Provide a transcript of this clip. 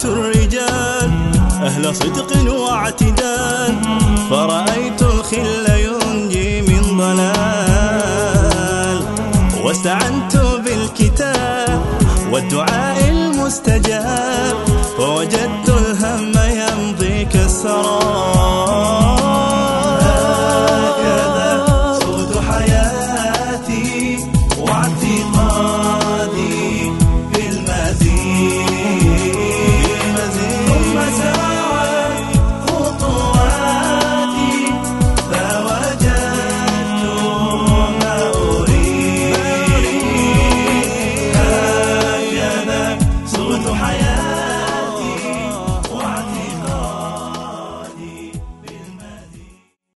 رأيت الرجال أهل صدق واعتدال، فرأيت الخل ينجي من ضلال، واستعنت بالكتاب والدعاء المستجاب، فوجدت